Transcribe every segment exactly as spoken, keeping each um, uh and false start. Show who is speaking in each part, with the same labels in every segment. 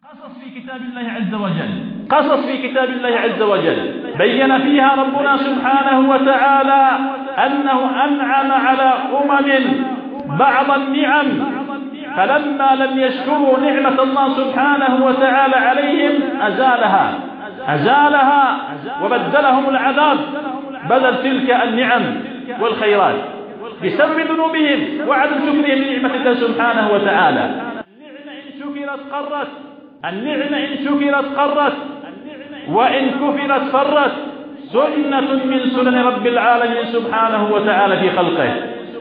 Speaker 1: قصص في كتاب الله عز وجل قصص في كتاب الله عز وجل بين فيها ربنا سبحانه وتعالى أنه أنعم على أمم بعض النعم، فلما لم يشكروا نعمة الله سبحانه وتعالى عليهم أزالها أزالها وبدلهم العذاب بدل تلك النعم والخيرات بسبب ذنوبهم وعدم شكرهم لنعمة الله سبحانه وتعالى. النعمة إن شكرت قرت النعمة إن شكرت قرت وإن كفرت فرت، سنة من سنن رب العالمين سبحانه وتعالى في خلقه.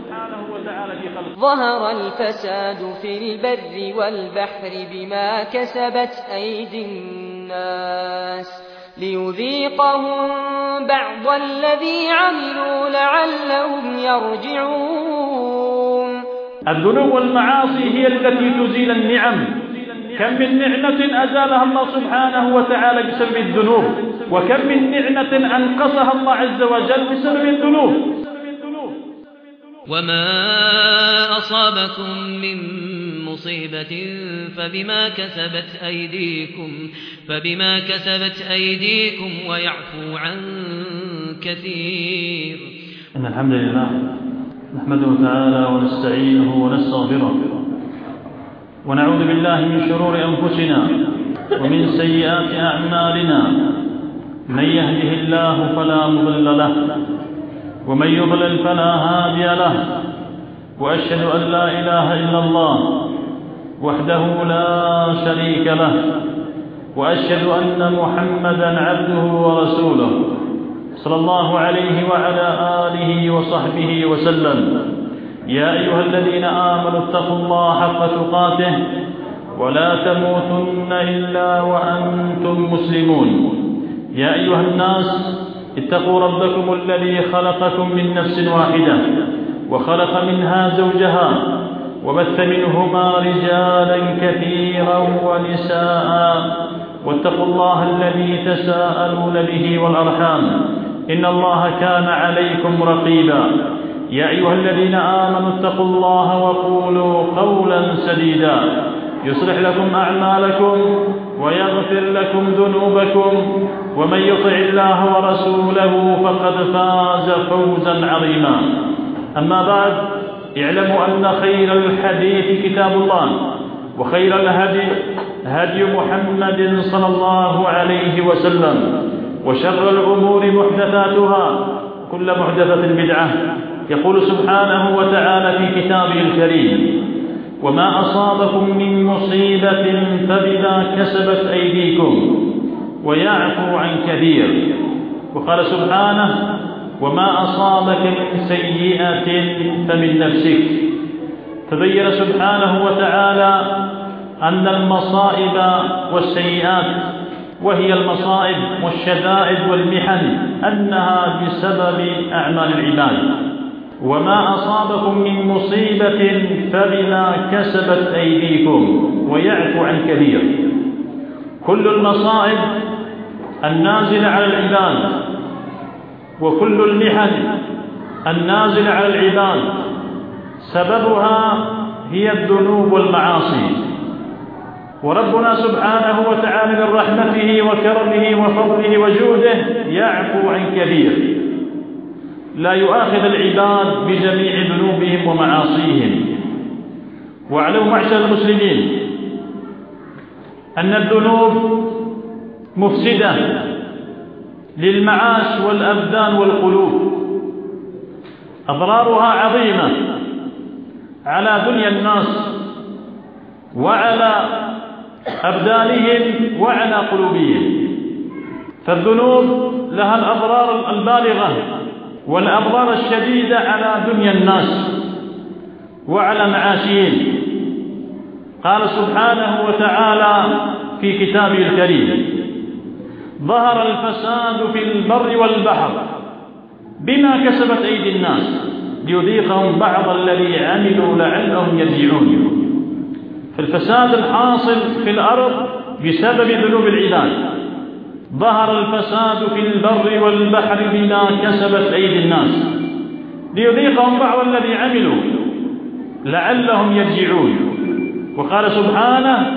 Speaker 2: ظهر الفساد في البر والبحر بما كسبت أيدي الناس ليذيقهم بعض الذي عملوا لعلهم يرجعون.
Speaker 1: الذنوب والمعاصي هي التي تزيل النعم، كم من نعمة أزالها الله سبحانه وتعالى بسبب الذنوب، وكم من نعمة أنقصها الله عز وجل بسبب الذنوب.
Speaker 3: وما أصابكم من مصيبة فبما كسبت أيديكم فبما كسبت أيديكم ويعفو عن كثير.
Speaker 1: إن الحمد لله نحمده تعالى ونستعينه ونستغفره ونعوذ بالله من شرور أنفسنا ومن سيئات أعمالنا، من يهده الله فلا مضل له ومن يضلل فلا هادي له، وأشهد أن لا إله إلا الله وحده لا شريك له، وأشهد أن محمدا عبده ورسوله صلى الله عليه وعلى آله وصحبه وسلم. يا أيها الذين آمنوا اتقوا الله حق تقاته ولا تموتن إلا وأنتم مسلمون. يا أيها الناس اتقوا ربكم الذي خلقكم من نفس واحدة وخلق منها زوجها وبث منهما رجالا كثيرا ونساء، واتقوا الله الذي تساءلون به والأرحام إن الله كان عليكم رقيبا. يا أيها الذين آمنوا اتقوا الله وقولوا قولا سديدا يصلح لكم أعمالكم ويغفر لكم ذنوبكم، ومن يطع الله ورسوله فقد فاز فوزا عظيما. أما بعد، اعلموا أن خير الحديث كتاب الله، وخير الهدي هدي محمد صلى الله عليه وسلم، وشر الأمور محدثاتها، كل محدثة بدعة. يقول سبحانه وتعالى في كتابه الكريم: وما أصابكم من مصيبة فبما كسبت أيديكم ويعفو عن كثير. وقال سبحانه: وما أصابك من سيئة فمن نفسك. تبين سبحانه وتعالى أن المصائب والسيئات، وهي المصائب والشدائد والمحن، أنها بسبب أعمال العباد. وما أصابكم من مصيبة فبما كسبت أيديكم ويعفو عن كثير. كل المصائب النازلة على العباد وكل المحن النازلة على العباد سببها هي الذنوب والمعاصي، وربنا سبحانه وتعالى من رحمته وكرمه وفضله وجوده يعفو عن كثير، لا يؤاخذ العباد بجميع ذنوبهم ومعاصيهم. واعلموا معشر المسلمين أن الذنوب مفسدة للمعاش والأبدان والقلوب، أضرارها عظيمة على دنيا الناس وعلى أبدانهم وعلى قلوبهم. فالذنوب لها الأضرار البالغة والأضرار الشديدة على دنيا الناس وعلى معاشهم. قال سبحانه وتعالى في كتابه الكريم: ظهر الفساد في البر والبحر بما كسبت أيدي الناس ليذيقهم بعض الذي عملوا لعلهم يرجعون. فالفساد الحاصل في الأرض بسبب ذنوب العباد. ظهر الفساد في البر والبحر بما كسبت أيدي الناس ليذيقهم بعض الذي عملوا لعلهم يرجعون. وقال سبحانه: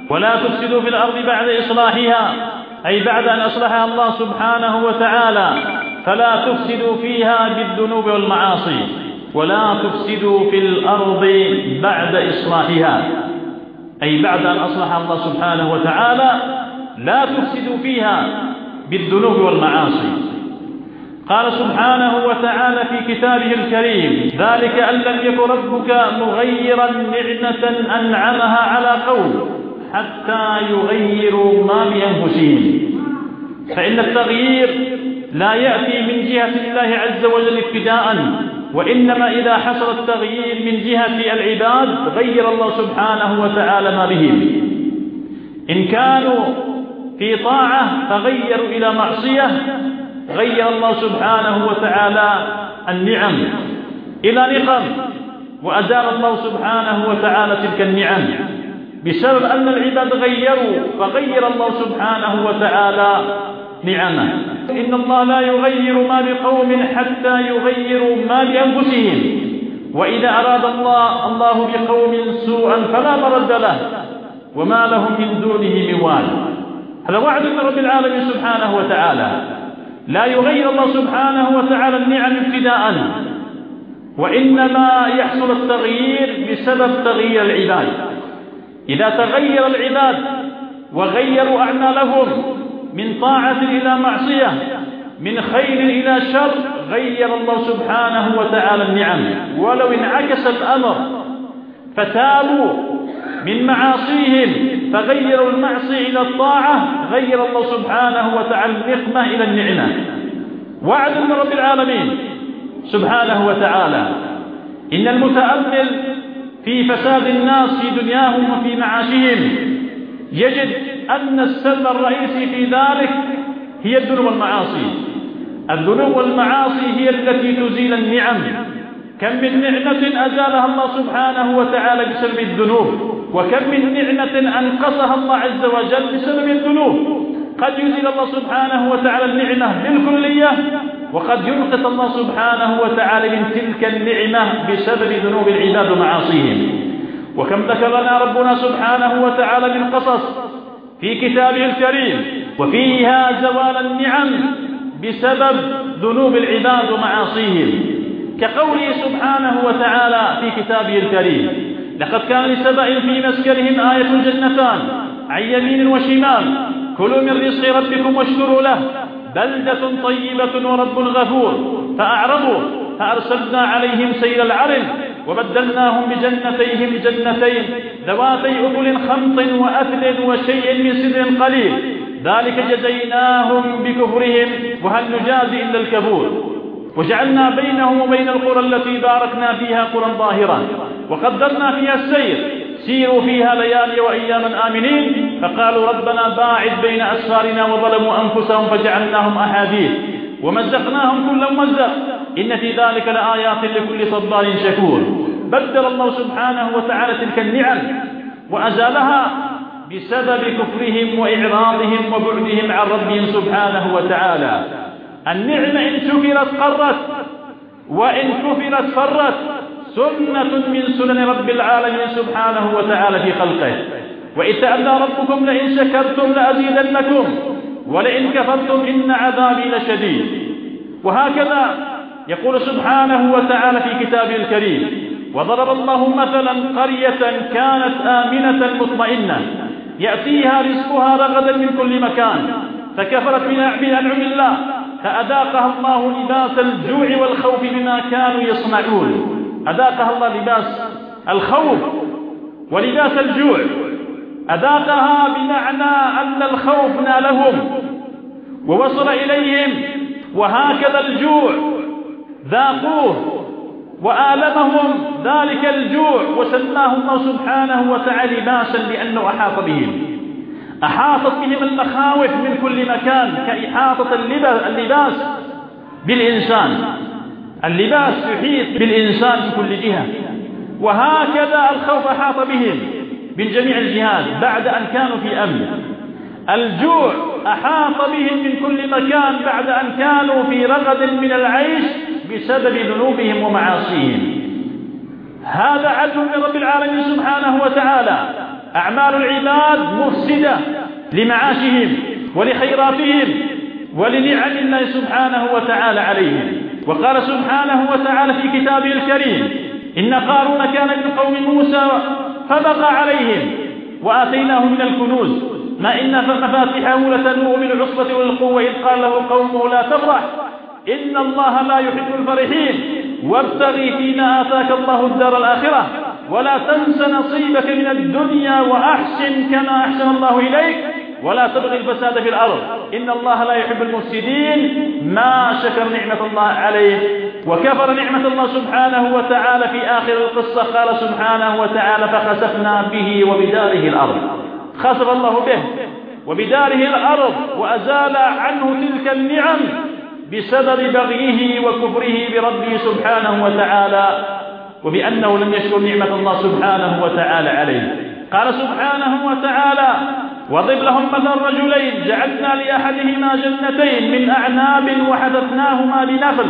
Speaker 1: ولا تفسدوا في الأرض بعد إصلاحها، أي بعد أن أصلحها الله سبحانه وتعالى، فلا تفسدوا فيها بالذنوب والمعاصي. ولا تفسدوا في الأرض بعد إصلاحها، أي بعد أن أصلحها الله سبحانه وتعالى لا تفسدوا فيها بالذنوب والمعاصي. قال سبحانه وتعالى في كتابه الكريم: ذلك أن لم يكن ربك مغيرا نعمة أنعمها على قوم حتى يغيروا ما بأنفسهم. فإن التغيير لا يأتي من جهة الله عز وجل ابتداء، وإنما إذا حصل التغيير من جهة العباد غير الله سبحانه وتعالى ما بهم. إن كانوا في طاعة فغيروا إلى معصية غير الله سبحانه وتعالى النعم إلى نقم، وأزال الله سبحانه وتعالى تلك النعم بسبب أن العباد غيروا، فغير الله سبحانه وتعالى نعمه. إن الله لا يغير ما بقوم حتى يغيروا ما بأنفسهم، وإذا أراد الله الله بقوم سوءا فلا مرد له وما لهم من دونه من وال. هذا وعد من رب العالمين سبحانه وتعالى. لا يغير الله سبحانه وتعالى النعم ابتداء، وإنما يحصل التغيير بسبب تغيير العباد. إذا تغير العباد وغيروا أعمالهم من طاعة إلى معصية، من خير إلى شر، غير الله سبحانه وتعالى النعم. ولو انعكس الأمر فتابوا من معاصيهم فغيروا المعصية إلى الطاعة، غير الله سبحانه وتعالى النقمة إلى النعمة. وعد من رب العالمين سبحانه وتعالى. إن المتأمل في فساد الناس في دنياهم وفي معاشهم يجد أن السبب الرئيسي في ذلك هي الذنوب والمعاصي. الذنوب والمعاصي هي التي تزيل النعم. كم من نعمة أزالها الله سبحانه وتعالى بسبب الذنوب، وكم من نعمة أنقصها الله عز وجل بسبب الذنوب. قد يزيل الله سبحانه وتعالى النعمة بالكلية، وقد ينقص الله سبحانه وتعالى من تلك النعمة بسبب ذنوب العباد ومعاصيهم. وكم ذكر لنا ربنا سبحانه وتعالى من قصص في كتابه الكريم وفيها زوال النعم بسبب ذنوب العباد ومعاصيهم، كقوله سبحانه وتعالى في كتابه الكريم: لقد كان لسبأ في مسكنهم آية جنتان عن يمين وشمال كلوا من رزق ربكم واشكروا له بلدة طيبة ورب غفور فأعرضوا فأرسلنا عليهم سيل العرم وبدلناهم بجنتيهم جنتين ذواتي أكل خمط وأثل وشيء من سدر قليل ذلك جزيناهم بكفرهم وهل نجازي إلا الكفور. وجعلنا بينهم وبين القرى التي باركنا فيها قرى ظاهرا وقدرنا فيها السير سيروا فيها ليالي وأياما آمنين فقالوا ربنا باعد بين أسفارنا وظلموا أنفسهم فجعلناهم أحاديث ومزقناهم كل ممزق إن في ذلك لآيات لكل صبار شكور. بدل الله سبحانه وتعالى تلك النعم وأزالها بسبب كفرهم وإعراضهم وبعدهم عن ربهم سبحانه وتعالى. النعمة إن شكرت قرت وإن كفرت فرت، سنة من سنن رب العالمين سبحانه وتعالى في خلقه. وإذ تأذى ربكم لئن شكرتم لأزيدنكم ولئن كفرتم إن عذابي لشديد. وهكذا يقول سبحانه وتعالى في كتابه الكريم: وضرب الله مثلا قرية كانت آمنة مطمئنة يأتيها رزقها رغدا من كل مكان فكفرت بأنعم الله فأذاقها الله لباس الجوع والخوف بما كانوا يصنعون. أذاقها الله لباس الخوف ولباس الجوع، أذاقها بمعنى أن الخوف نالهم ووصل إليهم، وهكذا الجوع ذاقوه وآلمهم ذلك الجوع وسماه الله سبحانه وتعالى لباسا لأنه أحاط بهم، أحاطت بهم المخاوف من كل مكان كإحاطة اللباس بالإنسان. اللباس يحيط بالإنسان من كل جهة، وهكذا الخوف أحاط بهم من جميع الجهات بعد أن كانوا في أمن. الجوع أحاط بهم من كل مكان بعد أن كانوا في رغد من العيش بسبب ذنوبهم ومعاصيهم. هذا عدل من رب العالمين سبحانه وتعالى أعمال العباد مفسدة لمعاشهم ولخيراتهم ولنعم الله سبحانه وتعالى عليهم. وقال سبحانه وتعالى في كتابه الكريم: إن قارون كان من قوم موسى فبغى عليهم وآتيناه من الكنوز ما إن مفاتحه لتنوء بالعصبة والقوة إذ قال له قومه لا تفرح إن الله لا يحب الفرحين وابتغي فيما آتاك الله الدار الآخرة ولا تنس نصيبك من الدنيا وأحسن كما أحسن الله إليك ولا تبغي الفساد في الأرض إن الله لا يحب المفسدين. ما شكر نعمة الله عليه وكفر نعمة الله سبحانه وتعالى. في آخر القصة قال سبحانه وتعالى: فخسفنا به وبداره الأرض. خسف الله به وبداره الأرض وأزال عنه تلك النعم بسبب بغيه وكفره بربه سبحانه وتعالى وبأنه لم يشكر نعمة الله سبحانه وتعالى عليه. قال سبحانه وتعالى: واضرب لهم مثل رجلين جعلنا لأحدهما جنتين من أعناب وحدثناهما بنخل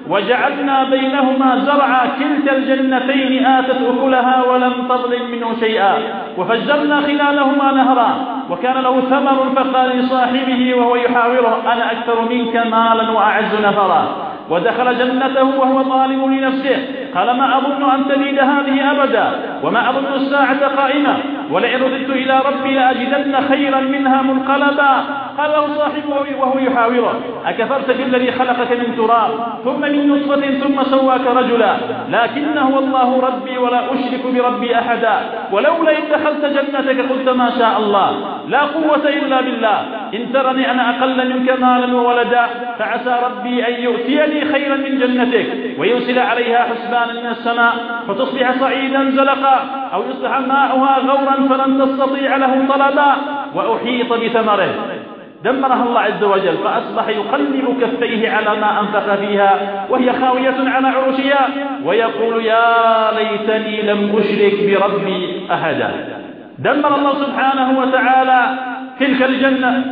Speaker 1: وجعلنا بينهما زرعا كلتا الجنتين آتت أكلها ولم تظلم منه شيئا وفجرنا خلالهما نهرا وكان له ثمر فقال لصاحبه وهو يحاوره أنا أكثر منك مالا وأعز نفرا ودخل جنته وهو ظالم لنفسه قال ما أظن أن تبيد هذه أبدا وما أظن الساعة قائمة ولئن رددت إلى ربي لأجدن خيرا منها منقلبا. قال له صاحبه وهو يحاوره أكفرت بالذي خلقك من تراب ثم من نطفة ثم سواك رجلا لكن هو الله ربي ولا أشرك بربي أحدا ولولا إن دخلت جنتك قلت ما شاء الله لا قوة إلا بالله إن ترني أنا أقل منك مالا وولدا فعسى ربي أن يؤتيني خيرا من جنتك ويرسل عليها حسبانا من السماء فتصبح صعيدا زلقا أو يصبح ماؤها غورا فلن تستطيع له طلبا وأحيط بثمره. دمرها الله عز وجل فأصبح يقلب كفيه على ما أنفق فيها وهي خاوية على عروشها ويقول يا ليتني لم أشرك بربي أحدا. دمر الله سبحانه وتعالى تلك الجنة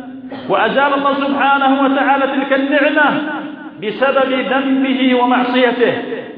Speaker 1: وأزال الله سبحانه وتعالى تلك النعمة بسبب ذنبه ومعصيته.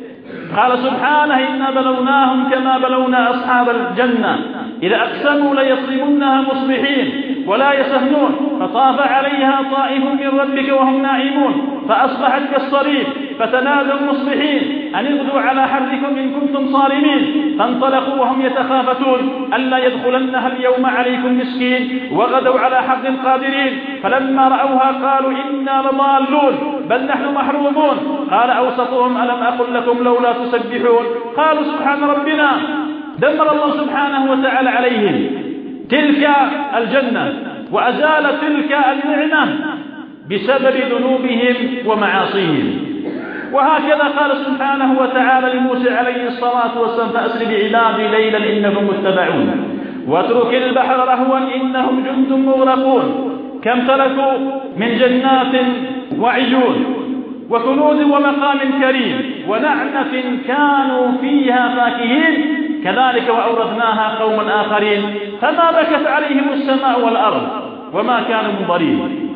Speaker 1: قال سبحانه إنا بلوناهم كما بلونا أصحاب الجنة إذا أقسموا ليصرمنها مصبحين ولا يسهنون فطاف عليها طائف من ربك وهم نائمون فأصبحت كالصريم فتنادوا مصبحين أن اغدوا على حرثكم إن كنتم صارمين فانطلقوا وهم يتخافتون ألا يدخلنها اليوم عليكم مسكين وغدوا على حرث قادرين فلما رأوها قالوا إنا لضالون بل نحن محرومون. قال أوسطهم ألم أقل لكم لولا تسبحون قالوا سبحان ربنا. دمر الله سبحانه وتعالى عليهم تلك الجنة وأزال تلك النعمة بسبب ذنوبهم ومعاصيهم. وهكذا قال سبحانه وتعالى لموسى عليه الصلاة والسلام فأسر بعبادي ليلا إنكم متبعون واترك البحر رهوا إنهم جند مغرقون كم تركوا من جنات وعيون وكنوز ومقام كريم ونعمة كانوا فيها فاكهين كذلك وأورثناها قوما آخرين فما بكت عليهم السماء والأرض وما كانوا منظرين.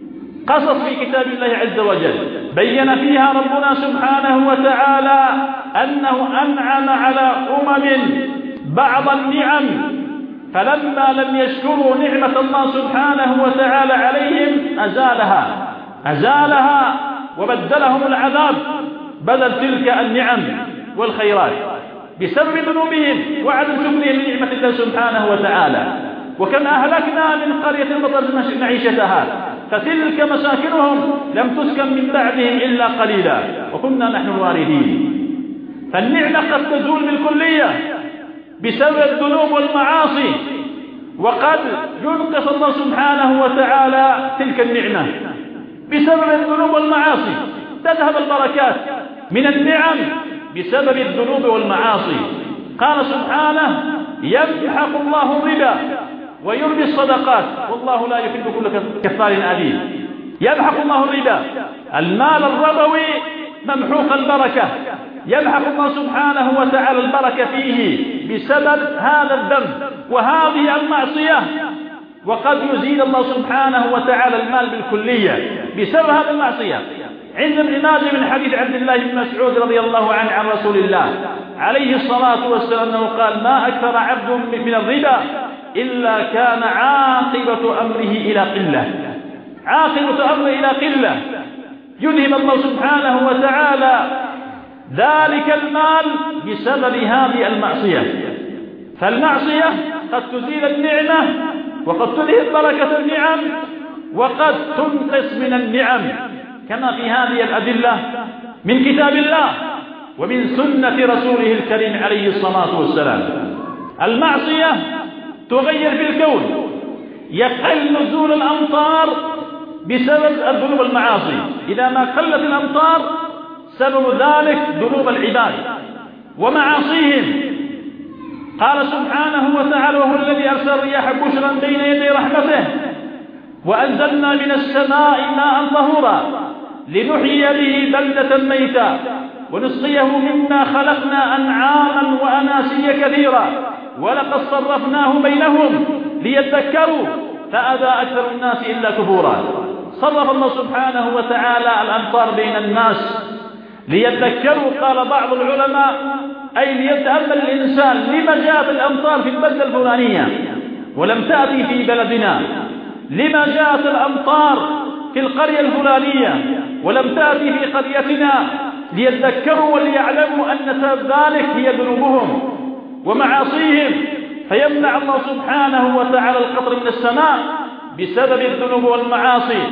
Speaker 1: قصص في كتاب الله عز وجل بين فيها ربنا سبحانه وتعالى أنه أنعم على أمم بعض النعم فلما لم يشكروا نعمة الله سبحانه وتعالى عليهم أزالها أزالها وبدلهم العذاب بدل تلك النعم والخيرات بسبب ذنوبهم وعدم شكرهم لنعمة الله سبحانه وتعالى. وكم أهلكنا من قرية بطرت معيشتها فتلك مساكنهم لم تسكن من بعدهم إلا قليلا وكنا نحن الوارثين. فالنعمة قد تزول بالكلية بسبب الذنوب والمعاصي وقد ينقص الله سبحانه وتعالى تلك النعمة بسبب الذنوب والمعاصي تذهب البركات من النعم بسبب الذنوب والمعاصي. قال سبحانه يمحق الله الربا ويربي الصدقات والله لا يحب كل كفار أثيم. يمحق الله الربا المال الربوي ممحوق البركة يمحق الله سبحانه وتعالى البركة فيه بسبب هذا الذنب وهذه المعصية وقد يزيد الله سبحانه وتعالى المال بالكلية بسبب هذه المعصية. عند ابن ماجه من حديث عبد الله بن مسعود رضي الله عنه عن رسول الله عليه الصلاة والسلام أنه قال ما أكثر عبد من الربا إلا كان عاقبة أمره إلى قلة، عاقبة أمره إلى قلة، يذهب الله سبحانه وتعالى ذلك المال بسبب هذه المعصية. فالمعصية قد تزيل النعمة وقد تذهب بركة النعم وقد تنقص من النعم، كما في هذه الأدلة من كتاب الله ومن سنة رسوله الكريم عليه الصلاة والسلام. المعصية تغير في الكون، يقل نزول الأمطار بسبب الذنوب المعاصي، إذا ما قلت الأمطار سبب ذلك ذنوب العباد ومعاصيهم. قال سبحانه وتعالى وهو الذي أرسل الرياح بشرا بين يدي رحمته وأنزلنا من السماء ماء طهورا لنحيي به بلدة ميتا ونسقيه مما خلقنا أنعاما وأناسيا كثيرا ولقد صرفناه بينهم ليذكروا فأبى أكثر الناس إلا كفورا. صرف الله سبحانه وتعالى الأمطار بين الناس ليذكروا. قال بعض العلماء أي ليتأمل الإنسان لما جاءت الأمطار في البلدة الفلانية ولم تأتي في بلدنا، لما جاءت الأمطار في القرية الفلانية ولم تأتي في قريتنا، ليذكروا وليعلموا أن سبب ذلك هي ذنوبهم ومعاصيهم، فيمنع الله سبحانه وتعالى القطر من السماء بسبب الذنوب والمعاصي.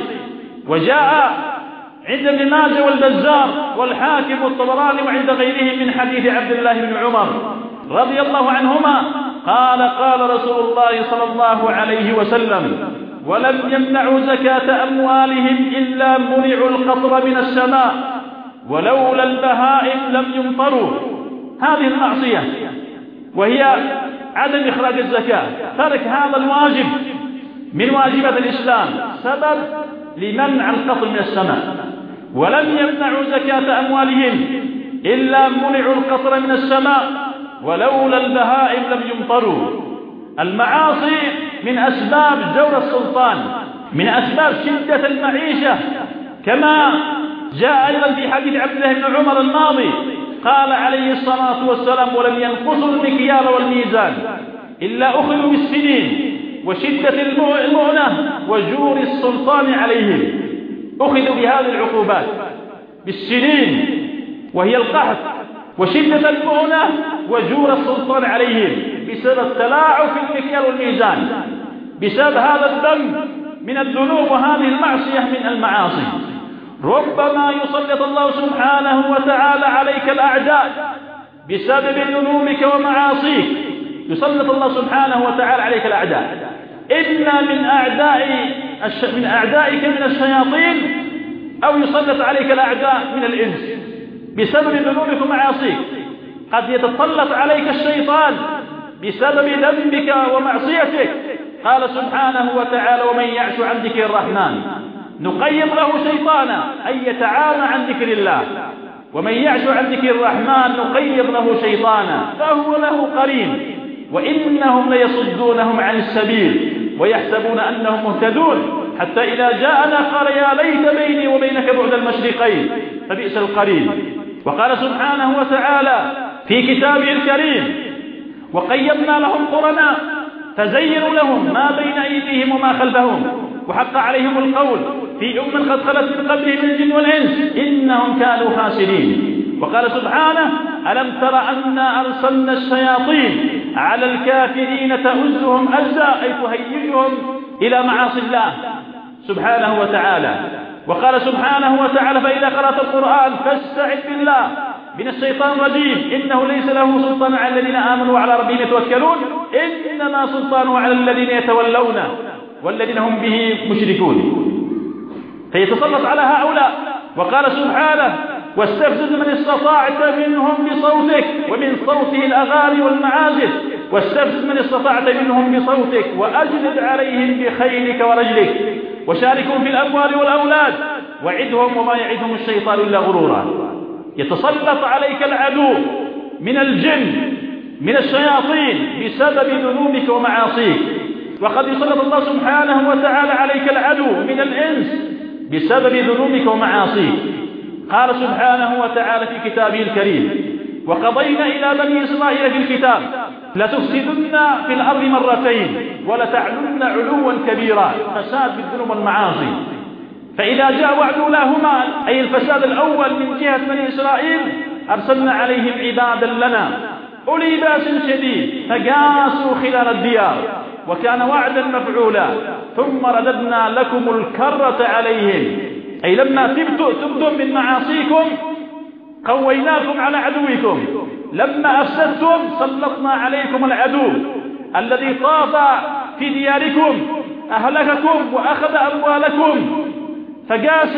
Speaker 1: وجاء عند ابن ماجه والبزار والحاكم والطبراني وعند غيره من حديث عبد الله بن عمر رضي الله عنهما قال قال رسول الله صلى الله عليه وسلم ولم يمنعوا زكاة أموالهم إلا منعوا القطر من السماء ولولا البهائم لم يمطروا. هذه المعصية وهي عدم إخراج الزكاة، ترك هذا الواجب من واجبات الإسلام سبب لمنع القطر من السماء. ولم يمنعوا زكاة أموالهم إلا منعوا القطر من السماء ولولا البهائم لم يمطروا. المعاصي من أسباب جور السلطان، من أسباب شدة المعيشة، كما جاء أيضا في حديث عبد الله بن عمر الماضي قال عليه الصلاة والسلام ولم ينقصوا المكيال والميزان إلا أخذوا بالسنين وشدة المؤنة وجور السلطان عليهم. أخذوا بهذه العقوبات بالسنين وهي القحط وشدة المؤنة وجور السلطان عليهم بسبب تلاعب في المكيال والميزان، بسبب هذا الذنب من الذنوب وهذه المعصية من المعاصي. ربما يسلط الله سبحانه وتعالى عليك الأعداء بسبب ذنوبك ومعاصيك، يسلط الله سبحانه وتعالى عليك الأعداء، إما من أعداء من أعدائك من الشياطين أو يسلط عليك الأعداء من الإنس بسبب ذنوبك ومعاصيك. قد يتسلط عليك الشيطان بسبب ذنبك ومعصيتك. قال سبحانه وتعالى ومن يعش عن ذكر الرحمن نقيض له شيطانا أي يتعامى عن ذكر الله، ومن يعش عن ذكر الرحمن نقيض له شيطانا فهو له قرين وإنهم ليصدونهم عن السبيل ويحسبون أنهم مهتدون حتى إذا جاءنا قال يا ليت بيني وبينك بعد المشرقين فبئس القرين. وقال سبحانه وتعالى في كتابه الكريم وقيضنا لهم قرناء فزينوا لهم ما بين أيديهم وما خلفهم وحق عليهم القول في أمم قد خلت من قبلهم من الجن والإنس إنهم كانوا خاسرين. وقال سبحانه ألم تر أنا أرسلنا الشياطين على الكافرين تؤزهم أزا أي تهيجهم إلى معاصي الله سبحانه وتعالى. وقال سبحانه وتعالى فإذا قرأت القرآن فاستعذ بالله من الشيطان الرجيم إنه ليس له سلطان على الذين آمنوا وعلى ربهم يتوكلون إنما سلطانه على الذين يتولونه والذين هم به مشركون. فيتسلط على هؤلاء. وقال سبحانه واستفزز من استطعت منهم بصوتك ومن صوته الأغاني والمعازف واستفزز من استطعت منهم بصوتك وأجلب عليهم بخيلك ورجلك وشاركهم في الأموال والأولاد وعدهم وما يعدهم الشيطان إلا غرورا. يتسلط عليك العدو من الجن من الشياطين بسبب ذنوبك ومعاصيك. وقد يسلط الله سبحانه وتعالى عليك العدو من الإنس بسبب ذنوبك ومعاصيك. قال سبحانه وتعالى في كتابه الكريم وقضينا إلى بني إسرائيل في الكتاب لتفسدن في الأرض مرتين ولتعلن علوا كبيرا، فساد بالذنوب والمعاصي. فإذا جاء وعد أولاهما أي الفساد الأول من جهة بني إسرائيل أرسلنا عليهم عبادا لنا أولي باس شديد فجاسوا خلال الديار وكان وعدا مفعولا، ثم رددنا لكم الكرة عليهم، أي لما تبتم من معاصيكم قويناكم على عدوكم، لما أفسدتم سلطنا عليكم العدو الذي طاف في دياركم أهلككم وأخذ أموالكم فجاس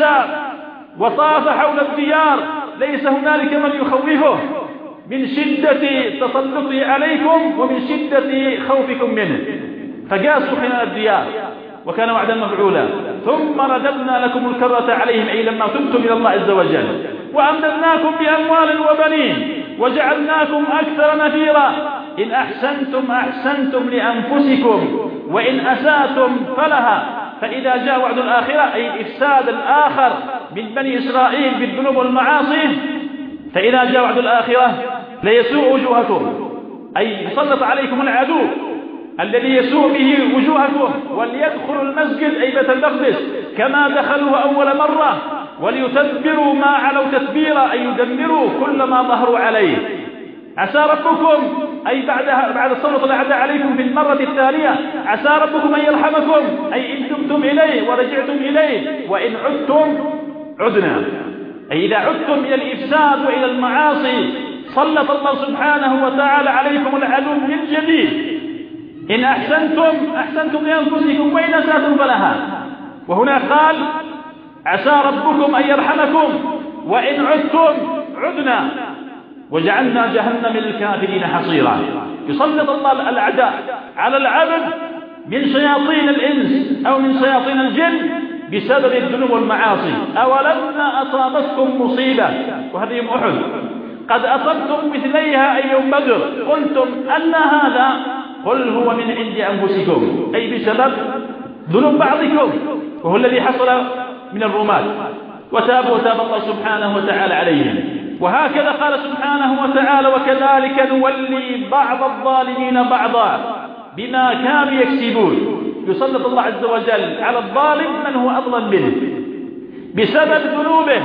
Speaker 1: وطاف حول الديار، ليس هنالك من يخوفه من شدة تسلطه عليكم ومن شدة خوفكم منه، فجاسوا خلال الديار وكان وعدا مفعولا. ثم رددنا لكم الكرة عليهم، أي لما تبتم إلى الله عز وجل وأمددناكم بأموال وبنين وجعلناكم أكثر نفيرا. إن أحسنتم أحسنتم لأنفسكم وإن أسأتم فلها. فإذا جاء وعد الآخرة أي الإفساد الآخر من بني إسرائيل بالذنوب والمعاصي، فإذا جاء وعد الآخرة ليسوء وجوهكم، أي يسلط عليكم العدو الذي يسوء به وجوهكم، وليدخلوا المسجد أي بيت المقدس كما دخلوا أول مرة وليتدبروا ما علوا تتبيرا، أي يدمروا كل ما ظهروا عليه. عسى ربكم أي بعد بعد السلط الأعداء عليكم في المرة التالية عسى ربكم أن يرحمكم، أي إن تبتم إليه ورجعتم إليه، وإن عدتم عدنا، أي إذا عدتم إلى الإفساد وإلى المعاصي سلط الله سبحانه وتعالى عليكم العدو من جديد. إن أحسنتم أحسنتم لأنفسكم وإن أسأتم فلها. وهنا قال عسى ربكم أن يرحمكم وإن عدتم عدنا وجعلنا جهنم للكافرين حصيرا. يسلط الله الأعداء على العبد من شياطين الإنس أو من شياطين الجن بسبب الذنوب والمعاصي. أولما أصابتكم مصيبة، وهذه يوم أحد، قد أصبتم مثليها أي يوم بدر قلتم أن هذا، قل هو من عند أنفسكم، أي بسبب ذنوب بعضكم، وهو الذي حصل من الرماة، وتابوا وتاب الله سبحانه وتعالى عليهم. وهكذا قال سبحانه وتعالى وكذلك نولي بعض الظالمين بعضا بما كانوا يكسبون. يسلط الله عز وجل على الظالم من هو أظلم منه بسبب ذنوبه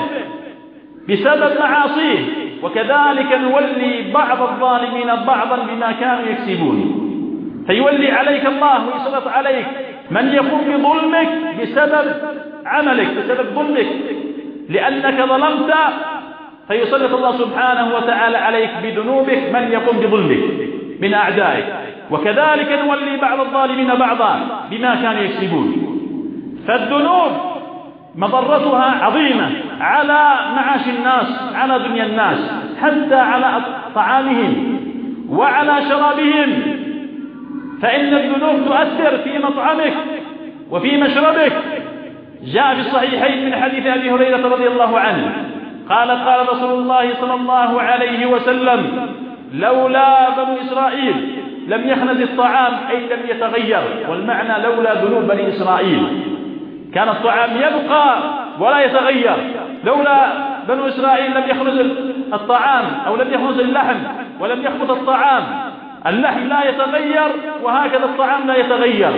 Speaker 1: بسبب معاصيه، وكذلك نولي بعض الظالمين بعضا بما كانوا يكسبون. فيولي عليك الله ويسلط عليك من يقوم بظلمك بسبب عملك بسبب ظلمك لأنك ظلمت، فيسلط الله سبحانه وتعالى عليك بذنوبك من يقوم بظلمك من أعدائك. وكذلك نولي بعض الظالمين بعضا بما كانوا يكسبون. فالذنوب مضرتها عظيمة على معاش الناس، على دنيا الناس، حتى على طعامهم وعلى شرابهم. فإن الذنوب تؤثر في مطعمك وفي مشربك. جاء في الصحيحين من حديث أبي هريرة رضي الله عنه قال قال رسول الله صلى الله عليه وسلم لولا بنو إسرائيل لم يخنز الطعام، أي لم يتغير، والمعنى لولا ذنوب بني إسرائيل كان الطعام يبقى ولا يتغير. لولا بنو إسرائيل لم يخنز الطعام أو لم يخنز اللحم ولم يخبط الطعام، اللحم لا يتغير وهكذا الطعام لا يتغير.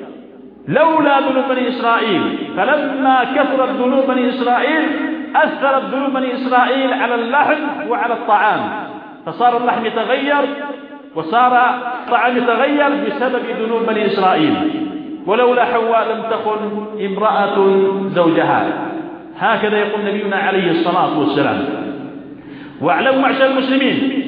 Speaker 1: لولا ذنوب بني إسرائيل، فلما كثرت ذنوب بني إسرائيل أثرت ذنوب بني إسرائيل على اللحم وعلى الطعام، فصار اللحم يتغير وصار الطعام يتغير بسبب ذنوب بني إسرائيل. ولولا حواء لم تخن امرأة زوجها، هكذا يقول نبينا عليه الصلاة والسلام. واعلموا معشر المسلمين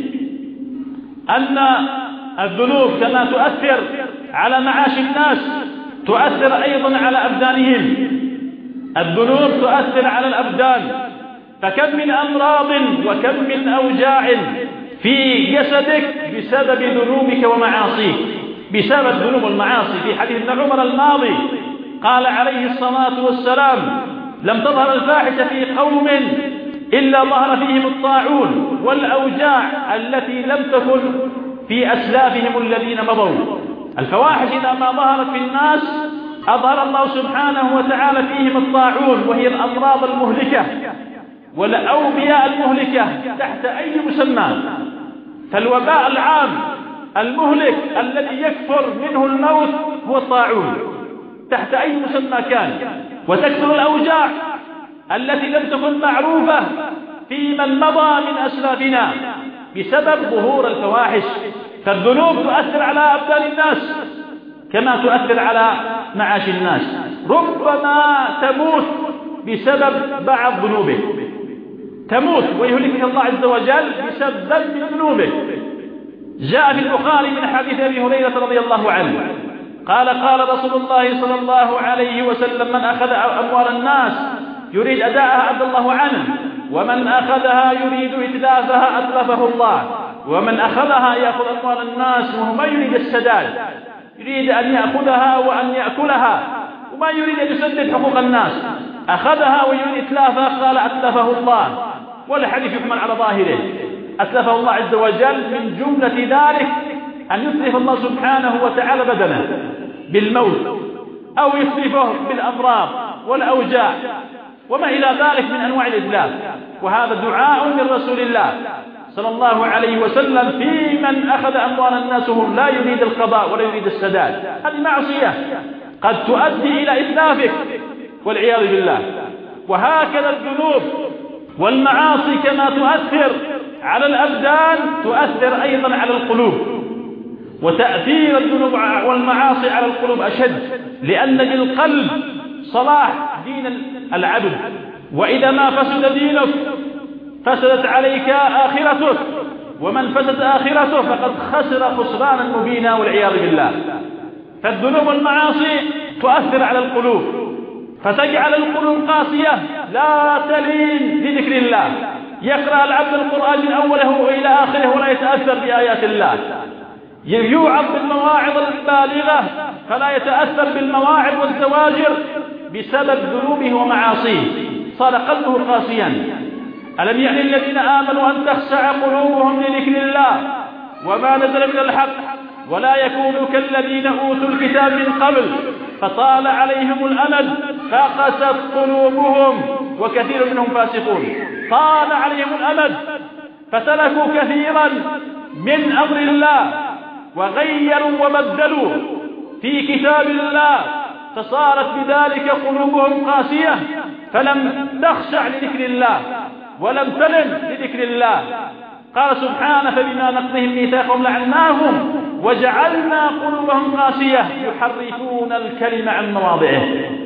Speaker 1: أن الذنوب كما تؤثر على معاش الناس تؤثر أيضا على أبدانهم. الذنوب تؤثر على الأبدان، فكم من أمراض وكم من أوجاع في جسدك بسبب ذنوبك ومعاصيك، بسبب الذنوب والمعاصي. في حديث ابن عمر الماضي قال عليه الصلاة والسلام لم تظهر الفاحشة في قوم إلا ظهر فيهم الطاعون والأوجاع التي لم تكن في أسلافهم الذين مضوا. الفواحش إذا ما ظهرت في الناس أظهر الله سبحانه وتعالى فيهم الطاعون، وهي الأمراض المهلكة والأوبياء المهلكة تحت أي مسمى. فالوباء العام المهلك الذي يكثر منه الموت هو الطاعون تحت أي مسمى كان. وتكثر الأوجاع التي لم تكن معروفة في من مضى من أسلافنا بسبب ظهور الفواحش. فالذنوب تؤثر على أبدان الناس كما تؤثر على معاش الناس. ربما تموت بسبب بعض ذنوبك، تموت ويهلكك الله عز وجل بسبب من ذنوبك. جاء في البخاري من حديث أبي هريرة رضي الله عنه قال قال رسول الله صلى الله عليه وسلم: من أخذ أموال الناس يريد أداءها أدى الله عنه، ومن أخذها يريد إتلافها أتلفه الله، ومن أخذها يأخذ أموال الناس وهو ما يريد السداد، يريد أن يأخذها وأن يأكلها وما يريد أن يسدد حقوق الناس، أخذها ويريد إتلافها قال أتلفه الله. والحديث يحمل على ظاهره، أتلفه الله عز وجل من جملة ذلك أن يتلف الله سبحانه وتعالى بدنه بالموت أو يتلفه بالأمراض والأوجاع وما إلى ذلك من أنواع الإتلاف. وهذا دعاء من رسول الله صلى الله عليه وسلم في من أخذ أموال الناس وهو لا يريد القضاء ولا يريد السداد. هذه معصية قد تؤدي إلى إتلافك والعياذ بالله. وهكذا الذنوب والمعاصي كما تؤثر على الأبدان تؤثر أيضا على القلوب. وتأثير الذنوب والمعاصي على القلوب أشد، لأن بالقلب صلاح دين العبد، وإذا ما فسد دينك فسدت عليك آخرتك، ومن فسد آخرته فقد خسر خسرانا مبينا والعياذ بالله. فالذنوب والمعاصي تؤثر على القلوب فتجعل القلوب قاسية لا تلين لذكر الله. يقرأ العبد القرآن من أوله إلى آخره ولا يتأثر بآيات الله، يوعظ بالمواعظ البالغة فلا يتأثر بالمواعظ والزواجر بسبب ذنوبه ومعاصيه، صار قلبه قاسيا. ألم يأن الذين آمنوا أن تخشع قلوبهم لذكر الله وما نزل من الحق ولا يكونوا كالذين أوتوا الكتاب من قبل فطال عليهم الأمد فقست قلوبهم وكثير منهم فاسقون. طال عليهم الأمد فتركوا كثيرا من أمر الله وغيروا وبدلوا في كتاب الله، فصارت بذلك قلوبهم قاسية فلم تخشع لذكر الله ولم تلن لذكر الله. قال سبحانه: فبما نقضهم ميثاقهم لعناهم وجعلنا قلوبهم قاسية يحرفون الكلم عن مواضعه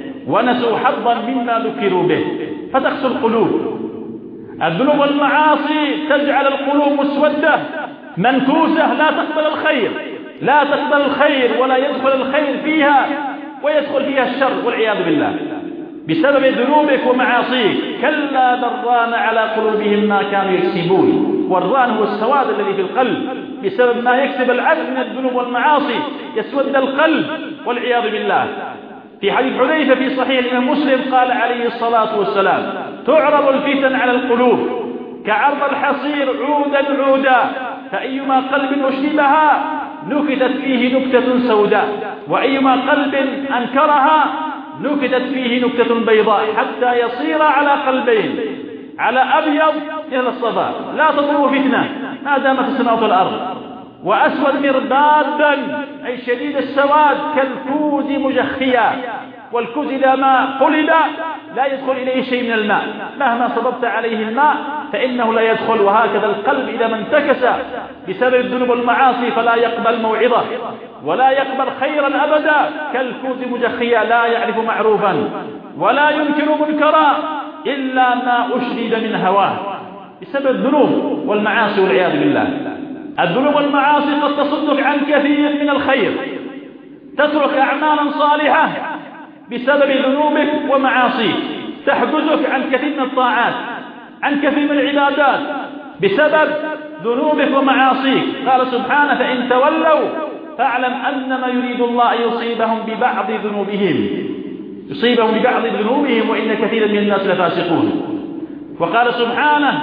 Speaker 1: ونسوا حظا مما ذكروا به فتقسو القلوب. الذنوب والمعاصي تجعل القلوب مسودة منكوسة لا تقبل الخير، لا تقبل الخير ولا يدخل الخير فيها ويدخل فيها الشر والعياذ بالله بسبب ذنوبك ومعاصيك. كلا بران على قلوبهم ما كانوا يكسبون. والران هو السواد الذي في القلب بسبب ما يكسب العبد من الذنوب والمعاصي، يسود القلب والعياذ بالله. في حديث حذيفة في صحيح الإمام مسلم قال عليه الصلاة والسلام: تعرض الفتن على القلوب كعرض الحصير عودا عودا، فأيما قلب أشربها نكتت فيه نكتة سوداء، وأيما قلب أنكرها نكتت فيه نكتة بيضاء، حتى يصير على قلبين، على أبيض مثل الصفا لا تضر فتنة ما دامت السماوات والأرض، وأسود مربادا أي شديد السواد كالكوز مجخيا. والكوز إذا ما قلب لا يدخل إليه شيء من الماء، مهما صببت عليه الماء فإنه لا يدخل. وهكذا القلب إذا ما انتكس بسبب الذنوب والمعاصي فلا يقبل موعظة ولا يقبل خيرا أبدا، كالكوز مجخيا لا يعرف معروفا ولا ينكر منكرا إلا ما أشرد من هواه بسبب الذنوب والمعاصي والعياذ بالله. الذنوب والمعاصي قد تصدك عن كثير من الخير، تترك أعمالا صالحة بسبب ذنوبك ومعاصيك، تحجزك عن كثير من الطاعات، عن كثير من العبادات بسبب ذنوبك ومعاصيك. قال سبحانه: فإن تولوا فاعلم أنما يريد الله أن يصيبهم ببعض ذنوبهم يصيبهم ببعض ذنوبهم وإن كثيرا من الناس لفاسقون. وقال سبحانه: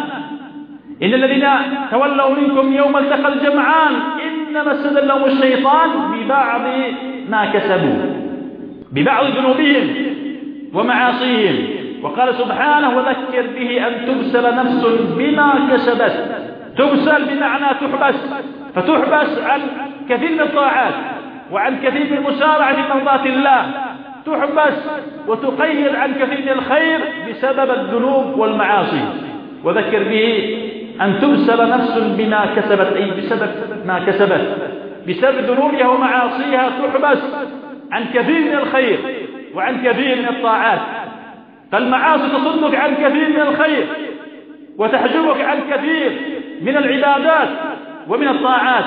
Speaker 1: إن الذين تولوا منكم يوم التقى الجمعان إنما استزلهم الشيطان ببعض ما كسبوا، ببعض ذنوبهم ومعاصيهم. وقال سبحانه وذكر به أن تبسل نفس بما كسبت. تبسل بمعنى تحبس، فتحبس عن كثير من الطاعات وعن كثير من المسارعة في مرضاة الله، تحبس وتقيد عن كثير من الخير بسبب الذنوب والمعاصي. وذكر به أن تبسل نفس بما كسبت، أي بسبب ما كسبت، بسبب ذنوبها ومعاصيها تحبس عن كثير من الخير وعن كثير من الطاعات. فالمعاصي تصدك عن كثير من الخير وتحجبك عن كثير من العبادات ومن الطاعات.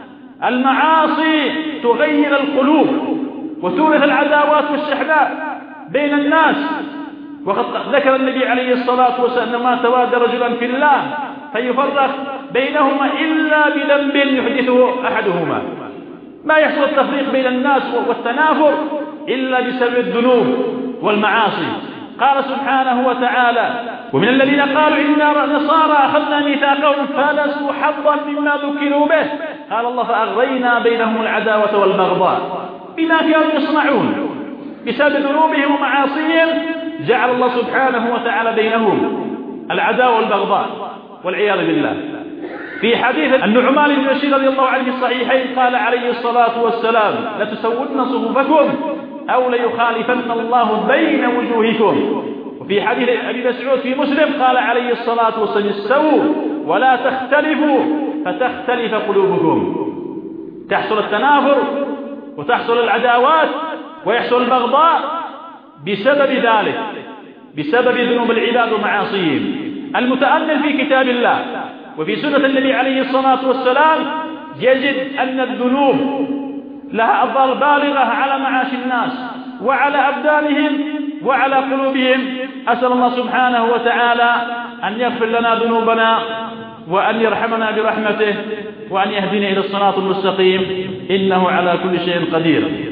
Speaker 1: المعاصي تغير القلوب وتورث العداوات والشحناء بين الناس. وقد ذكر النبي عليه الصلاة والسلام ما تواد رجلا في الله فيفرق بينهما إلا بذنب يحدثه أحدهما. ما يحصل التفريق بين الناس والتنافر إلا بسبب الذنوب والمعاصي. قال سبحانه وتعالى: ومن الذين قالوا إنا نصارى أخذنا ميثاقهم فنسوا حظا مما ذكروا به. قال الله: فأغرينا بينهم العداوة والبغضاء بما كانوا يصنعون. بسبب ذنوبهم ومعاصيهم جعل الله سبحانه وتعالى بينهم العداوة والبغضاء والعياذ بالله. في حديث النعمان بن بشير رضي الله عنه في الصحيحين قال عليه الصلاة والسلام: لتسودن صفوفكم أو ليخالفن الله بين وجوهكم. وفي حديث أبي مسعود في مسلم قال عليه الصلاة والسلام: استووا ولا تختلفوا فتختلف قلوبكم. تحصل التنافر وتحصل العداوات ويحصل البغضاء بسبب ذلك، بسبب ذنوب العباد ومعاصيهم. المتأمل في كتاب الله وفي سنة النبي عليه الصلاة والسلام يجد أن الذنوب لها أضرار بالغة على معاش الناس وعلى أبدانهم وعلى قلوبهم. أسأل الله سبحانه وتعالى أن يغفر لنا ذنوبنا وأن يرحمنا برحمته وأن يهدينا إلى الصراط المستقيم، إنه على كل شيء قدير.